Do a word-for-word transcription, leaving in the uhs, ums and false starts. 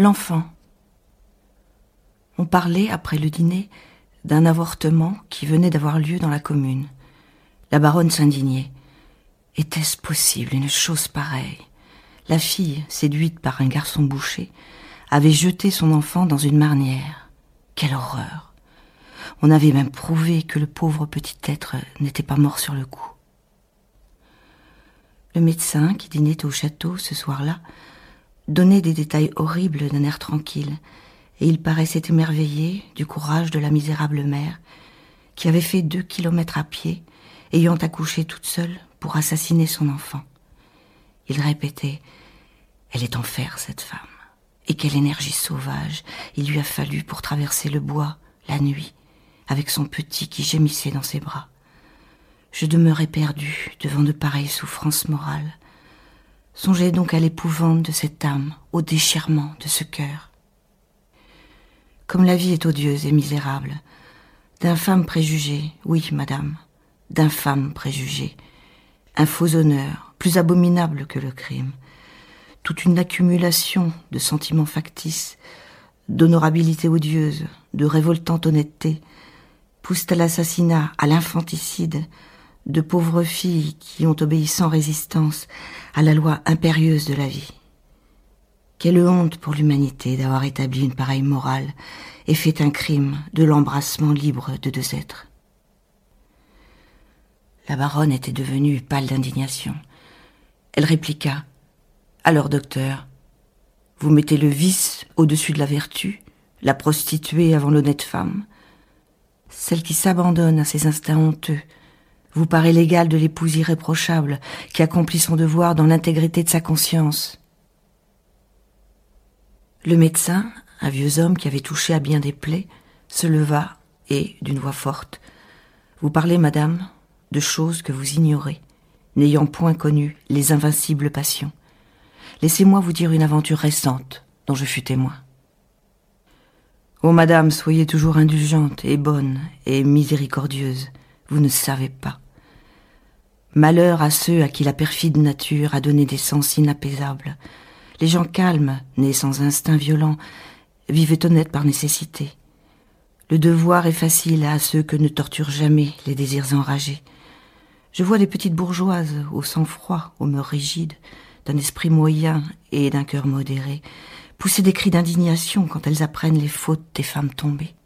L'enfant. On parlait, après le dîner, d'un avortement qui venait d'avoir lieu dans la commune. La baronne s'indignait. Était-ce possible, une chose pareille? La fille, séduite par un garçon boucher, avait jeté son enfant dans une marnière. Quelle horreur! On avait même prouvé que le pauvre petit être n'était pas mort sur le coup. Le médecin, qui dînait au château ce soir-là, donnait des détails horribles d'un air tranquille, et il paraissait émerveillé du courage de la misérable mère, qui avait fait deux kilomètres à pied, ayant accouché toute seule pour assassiner son enfant. Il répétait « Elle est en fer, cette femme, et quelle énergie sauvage il lui a fallu pour traverser le bois, la nuit, avec son petit qui gémissait dans ses bras. Je demeurais perdu devant de pareilles souffrances morales. Songez donc à l'épouvante de cette âme, au déchirement de ce cœur. Comme la vie est odieuse et misérable, d'infâmes préjugés, oui, madame, d'infâmes préjugés, un faux honneur, plus abominable que le crime, toute une accumulation de sentiments factices, d'honorabilité odieuse, de révoltante honnêteté, poussent à l'assassinat, à l'infanticide, de pauvres filles qui ont obéi sans résistance à la loi impérieuse de la vie. Quelle honte pour l'humanité d'avoir établi une pareille morale et fait un crime de l'embrassement libre de deux êtres. La baronne était devenue pâle d'indignation. Elle répliqua « Alors, docteur, vous mettez le vice au-dessus de la vertu, la prostituée avant l'honnête femme. Celle qui s'abandonne à ses instincts honteux vous paraît l'égale de l'épouse irréprochable qui accomplit son devoir dans l'intégrité de sa conscience. » Le médecin, un vieux homme qui avait touché à bien des plaies, se leva et, d'une voix forte, « Vous parlez, madame, de choses que vous ignorez, n'ayant point connu les invincibles passions. Laissez-moi vous dire une aventure récente dont je fus témoin. Oh, madame, soyez toujours indulgente et bonne et miséricordieuse, vous ne savez pas. Malheur à ceux à qui la perfide nature a donné des sens inapaisables. Les gens calmes, nés sans instinct violent, vivent honnêtes par nécessité. Le devoir est facile à ceux que ne torturent jamais les désirs enragés. Je vois des petites bourgeoises au sang froid, aux mœurs rigides, d'un esprit moyen et d'un cœur modéré, pousser des cris d'indignation quand elles apprennent les fautes des femmes tombées.